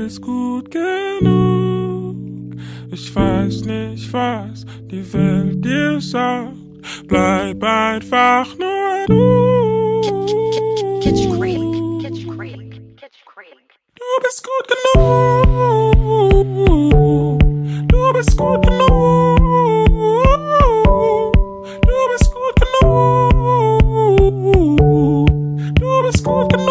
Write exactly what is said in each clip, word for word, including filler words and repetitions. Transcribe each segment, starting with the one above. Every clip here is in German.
bist gut genug. Ich weiß nicht, was die Welt dir sagt. Bleib einfach nur du. Kitsch Creek, Kitsch Creek, Kitsch Creek. Du bist gut genug. Du bist gut genug. Du bist gut genug. Du bist gut genug.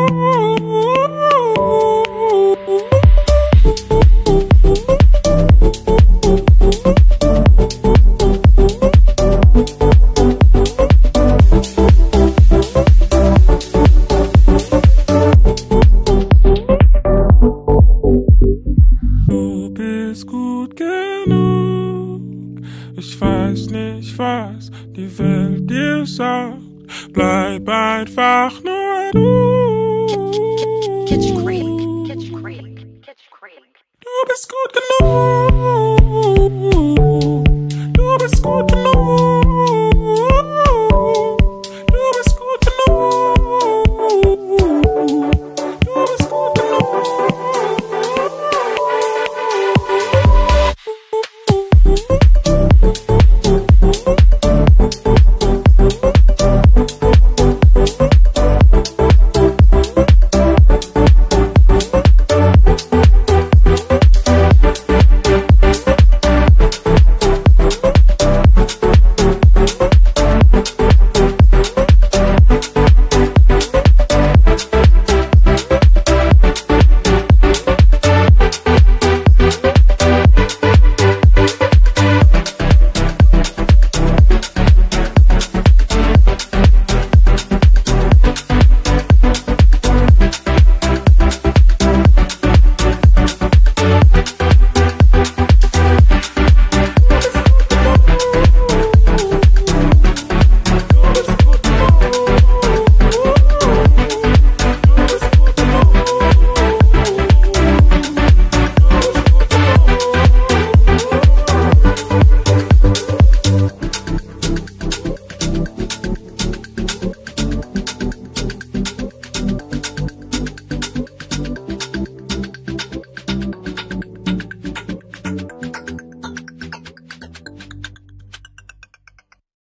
Du bist gut genug. Ich weiß nicht, was die Welt dir sagt. Bleib einfach nur du.